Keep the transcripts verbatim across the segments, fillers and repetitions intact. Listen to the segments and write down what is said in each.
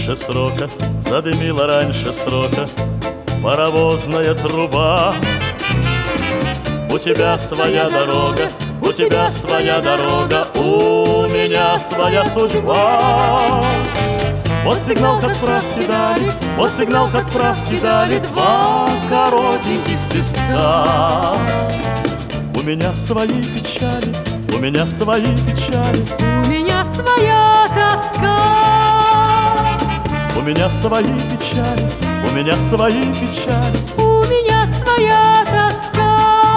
раньше срока, задымила раньше срока паровозная труба. У тебя своя дорога, у тебя своя дорога, у меня своя судьба. Вот сигнал к отправке дали, вот сигнал к отправке дали два коротеньких свистка. У меня свои печали, у меня свои печали, у меня своя тоска. У меня свои печали, у меня свои печали, у меня своя тоска.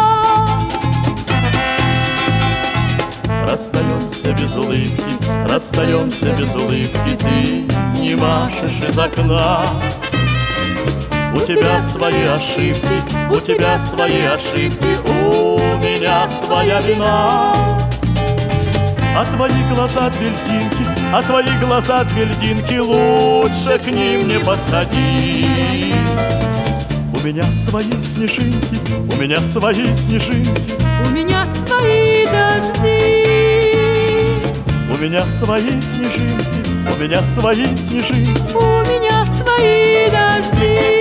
Расстаемся без улыбки, расстаемся без улыбки, ты не машешь из окна. У тебя свои ошибки, у тебя свои ошибки, у меня своя вина. А твои глаза две льдинки, а твои глаза две льдинки, лучше к ним не подходи. У меня свои снежинки, у меня свои снежинки, у меня свои дожди. У меня свои снежинки, у меня свои снежинки, у меня свои дожди.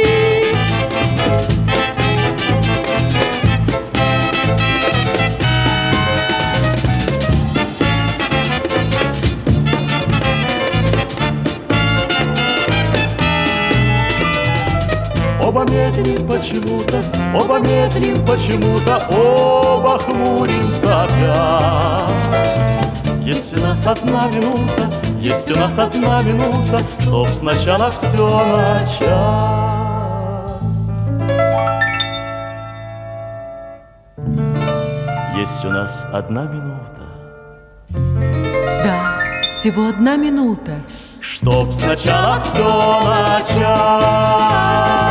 Оба медлим почему-то, оба медлим почему-то, оба хмуримся опять. Есть у нас одна минута, есть у нас одна минута, чтоб сначала все начать. Есть у нас одна минута. Да, всего одна минута, чтоб сначала все начать.